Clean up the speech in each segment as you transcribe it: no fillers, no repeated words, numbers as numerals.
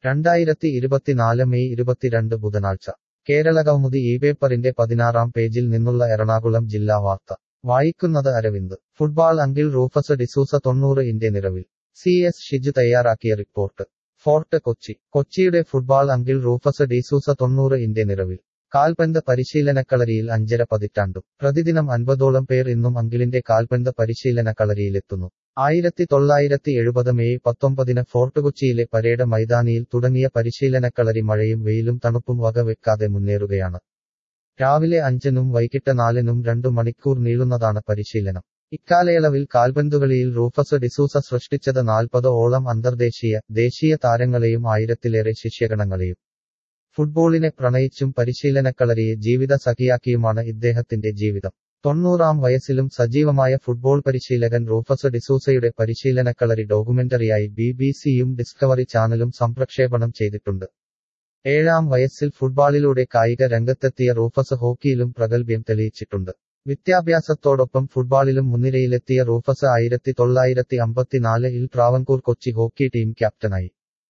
2024 May 22 ബുധനാഴ്ച കേരളകൗമുദി പേപ്പറിന്റെ 16-ാം പേജിൽ നിന്നുള്ള എറണാകുളം ജില്ലാ വാർത്ത വായിക്കുന്നത് അരവിന്ദ്. ഫുട്ബാൾ അങ്കിൾ റൂഫസ് ഡിസൂസ 90-ന്റെ നിറവിൽ. CS ഷിജു തയ്യാറാക്കിയ റിപ്പോർട്ട്. ഫോർട്ട് കൊച്ചി. കൊച്ചിയുടെ ഫുട്ബാൾ അങ്കിൾ റൂഫസ് ഡിസൂസ 90-ന്റെ നിറവിൽ. കാൽപന്ത് പരിശീലനക്കളരിയിൽ 5.5 പതിറ്റാണ്ടും. പ്രതിദിനം 50ഓളം പേർ ഇന്നും അങ്കിളിന്റെ കാൽപന്ത് പരിശീലനക്കളരിയിലെത്തുന്നു. 1970 മെയ് 19 ഫോർട്ട് കൊച്ചിയിലെ പരേഡ് മൈതാനിയിൽ തുടങ്ങിയ പരിശീലനക്കളരി മഴയും വെയിലും തണുപ്പും വകവെക്കാതെ മുന്നേറുകയാണ്. രാവിലെ 5-നും വൈകിട്ട് 4-നും 2 മണിക്കൂർ നീളുന്നതാണ് പരിശീലനം. ഇക്കാലയളവിൽ കാൽപന്തുകളിയിൽ റൂഫസ് ഡിസൂസ സൃഷ്ടിച്ചത് 40ഓളം അന്തർദേശീയ, ദേശീയ താരങ്ങളെയും 1000-ലേറെ ശിഷ്യഗണങ്ങളെയും. ഫുട്ബോളിനെ പ്രണയിച്ചും പരിശീലനക്കളരിയെ ജീവിത സഖിയാക്കിയുമാണ് ഇദ്ദേഹത്തിന്റെ ജീവിതം. 90-ാം വയസ്സിലും സജീവമായ ഫുട്ബോൾ പരിശീലകൻ റൂഫസ് ഡിസൂസയുടെ പരിശീലനക്കളരി ഡോക്യുമെന്ററിയായി BBC-യും ഡിസ്കവറി ചാനലും സംപ്രക്ഷേപണം ചെയ്തിട്ടുണ്ട്. 7-ാം വയസ്സിൽ ഫുട്ബാളിലൂടെ കായിക രംഗത്തെത്തിയ റൂഫസ് ഹോക്കിയിലും പ്രഗൽഭ്യം തെളിയിച്ചിട്ടുണ്ട്. വിദ്യാഭ്യാസത്തോടൊപ്പം ഫുട്ബാളിലും മുൻനിരയിലെത്തിയ റൂഫസ് 1954-ൽ ട്രാവൻകൂർ കൊച്ചി ഹോക്കി ടീം ക്യാപ്റ്റനായി.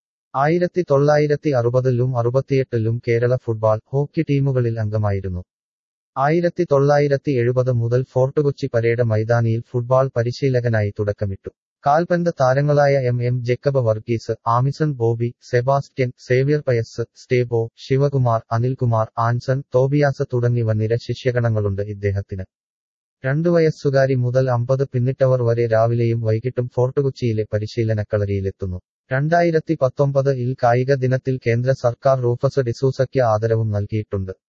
1960-ലും 68-ലും കേരള ഫുട്ബാൾ, ഹോക്കി ടീമുകളിൽ അംഗമായിരുന്നു. 1970 മുതൽ ഫോർട്ട് കൊച്ചി പരേഡ് മൈതാനിയിൽ ഫുട്ബാൾ പരിശീലകനായി തുടക്കമിട്ടു. കാൽപന്ത് താരങ്ങളായ M. ജേക്കബ് വർഗീസ്, ആമിസൺ ബോബി, സെബാസ്റ്റ്യൻ, സേവ്യർ പയസ്, സ്റ്റേബോ, ശിവകുമാർ, അനിൽകുമാർ, ആൻസൺ, തോബിയാസ് തുടങ്ങിയ നിര ശിഷ്യഗണങ്ങളുണ്ട് ഇദ്ദേഹത്തിന്. 2 വയസ്സുകാരി മുതൽ 50 പിന്നിട്ടവർ വരെ രാവിലെയും വൈകിട്ടും ഫോർട്ട് കൊച്ചിയിലെ പരിശീലനക്കളരിയിലെത്തുന്നു. 2019-ൽ കായിക ദിനത്തിൽ കേന്ദ്ര സർക്കാർ റൂഫസ് ഡിസൂസയ്ക്ക് ആദരവും നൽകിയിട്ടുണ്ട്.